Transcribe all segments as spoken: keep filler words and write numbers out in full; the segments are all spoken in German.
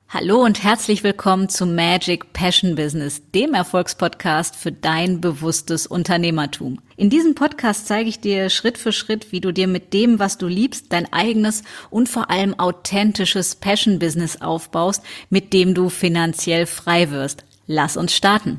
Hallo und herzlich willkommen zu Magic Passion Business, dem Erfolgspodcast für dein bewusstes Unternehmertum. In diesem Podcast zeige ich dir Schritt für Schritt, wie du dir mit dem, was du liebst, dein eigenes und vor allem authentisches Passion Business aufbaust, mit dem du finanziell frei wirst. Lass uns starten.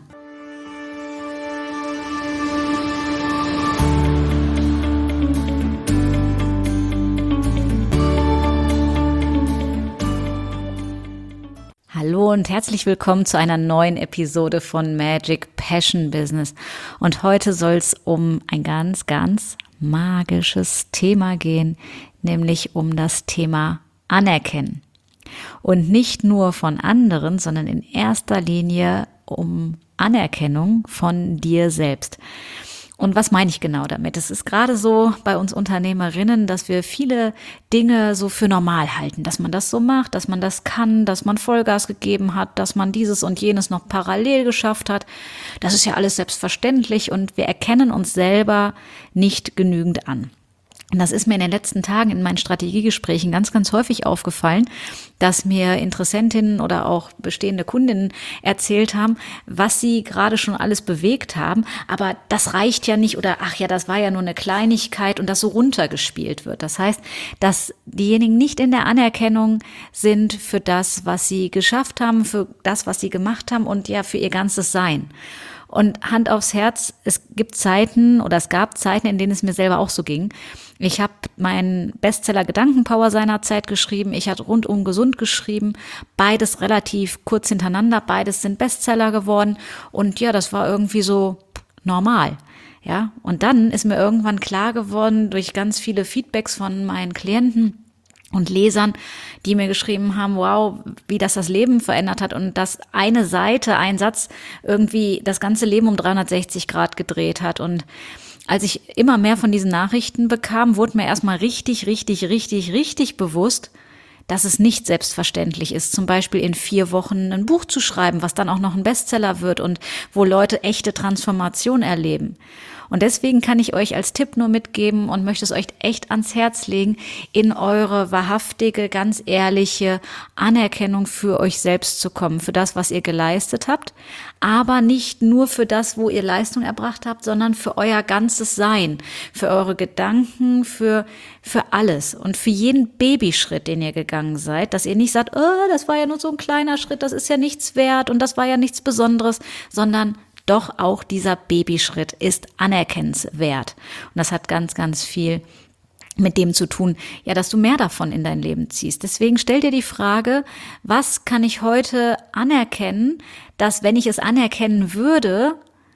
Hallo und herzlich willkommen zu einer neuen Episode von Magic Passion Business. Und heute soll es um ein ganz, ganz magisches Thema gehen, nämlich um das Thema Anerkennen. Und nicht nur von anderen, sondern in erster Linie um Anerkennung von dir selbst. Und was meine ich genau damit? Es ist gerade so bei uns Unternehmerinnen, dass wir viele Dinge so für normal halten, dass man das so macht, dass man das kann, dass man Vollgas gegeben hat, dass man dieses und jenes noch parallel geschafft hat. Das ist ja alles selbstverständlich und wir erkennen uns selber nicht genügend an. Und das ist mir in den letzten Tagen in meinen Strategiegesprächen ganz, ganz häufig aufgefallen, dass mir Interessentinnen oder auch bestehende Kundinnen erzählt haben, was sie gerade schon alles bewegt haben. Aber das reicht ja nicht oder ach ja, das war ja nur eine Kleinigkeit und das so runtergespielt wird. Das heißt, dass diejenigen nicht in der Anerkennung sind für das, was sie geschafft haben, für das, was sie gemacht haben und ja für ihr ganzes Sein. Und Hand aufs Herz, es gibt Zeiten oder es gab Zeiten, in denen es mir selber auch so ging. Ich habe meinen Bestseller Gedankenpower seinerzeit geschrieben, ich hatte Rundum gesund geschrieben, beides relativ kurz hintereinander, beides sind Bestseller geworden und ja, das war irgendwie so normal. Ja, und dann ist mir irgendwann klar geworden durch ganz viele Feedbacks von meinen Klienten und Lesern, die mir geschrieben haben, wow, wie das das Leben verändert hat und dass eine Seite, ein Satz irgendwie das ganze Leben um dreihundertsechzig Grad gedreht hat. Und als ich immer mehr von diesen Nachrichten bekam, wurde mir erstmal richtig, richtig, richtig, richtig bewusst, dass es nicht selbstverständlich ist, zum Beispiel in vier Wochen ein Buch zu schreiben, was dann auch noch ein Bestseller wird und wo Leute echte Transformation erleben. Und deswegen kann ich euch als Tipp nur mitgeben und möchte es euch echt ans Herz legen, in eure wahrhaftige, ganz ehrliche Anerkennung für euch selbst zu kommen, für das, was ihr geleistet habt, aber nicht nur für das, wo ihr Leistung erbracht habt, sondern für euer ganzes Sein, für eure Gedanken, für, für alles und für jeden Babyschritt, den ihr gegangen seid, dass ihr nicht sagt, oh, das war ja nur so ein kleiner Schritt, das ist ja nichts wert und das war ja nichts Besonderes, sondern doch auch dieser Babyschritt ist anerkennenswert. Und das hat ganz, ganz viel mit dem zu tun, ja, dass du mehr davon in dein Leben ziehst. Deswegen stell dir die Frage, was kann ich heute anerkennen, dass, wenn ich es anerkennen würde,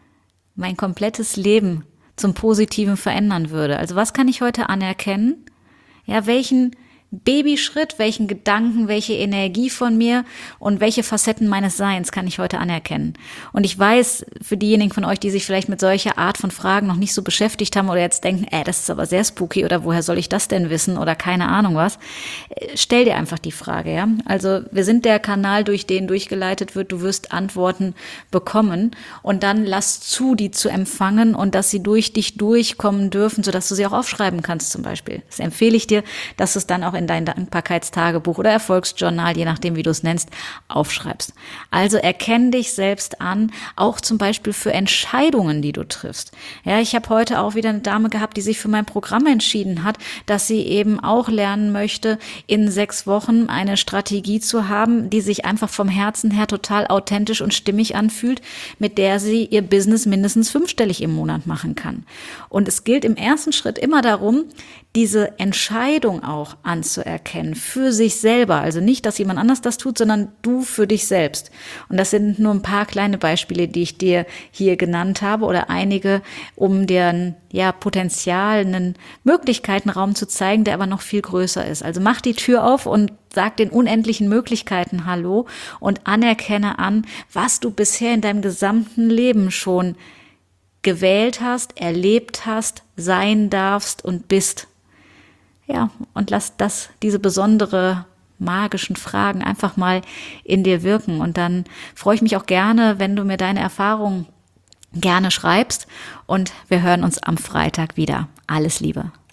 mein komplettes Leben zum Positiven verändern würde. Also was kann ich heute anerkennen? Ja, welchen Babyschritt, welchen Gedanken, welche Energie von mir und welche Facetten meines Seins kann ich heute anerkennen. Und ich weiß, für diejenigen von euch, die sich vielleicht mit solcher Art von Fragen noch nicht so beschäftigt haben oder jetzt denken, äh, das ist aber sehr spooky oder woher soll ich das denn wissen oder keine Ahnung was, stell dir einfach die Frage, ja. Also wir sind der Kanal, durch den durchgeleitet wird, du wirst Antworten bekommen und dann lass zu, die zu empfangen und dass sie durch dich durchkommen dürfen, sodass du sie auch aufschreiben kannst zum Beispiel. Das empfehle ich dir, dass du es dann auch in dein Dankbarkeitstagebuch oder Erfolgsjournal, je nachdem, wie du es nennst, aufschreibst. Also erkenn dich selbst an, auch zum Beispiel für Entscheidungen, die du triffst. Ja, ich habe heute auch wieder eine Dame gehabt, die sich für mein Programm entschieden hat, dass sie eben auch lernen möchte, in sechs Wochen eine Strategie zu haben, die sich einfach vom Herzen her total authentisch und stimmig anfühlt, mit der sie ihr Business mindestens fünfstellig im Monat machen kann. Und es gilt im ersten Schritt immer darum, diese Entscheidung auch anzuerkennen für sich selber. Also nicht, dass jemand anders das tut, sondern du für dich selbst. Und das sind nur ein paar kleine Beispiele, die ich dir hier genannt habe oder einige, um deren ja, Potenzial, einen Möglichkeitenraum zu zeigen, der aber noch viel größer ist. Also mach die Tür auf und sag den unendlichen Möglichkeiten Hallo und anerkenne an, was du bisher in deinem gesamten Leben schon gewählt hast, erlebt hast, sein darfst und bist. Ja, und lass das, diese besondere magischen Fragen einfach mal in dir wirken. Und dann freue ich mich auch gerne, wenn du mir deine Erfahrungen gerne schreibst. Und wir hören uns am Freitag wieder. Alles Liebe.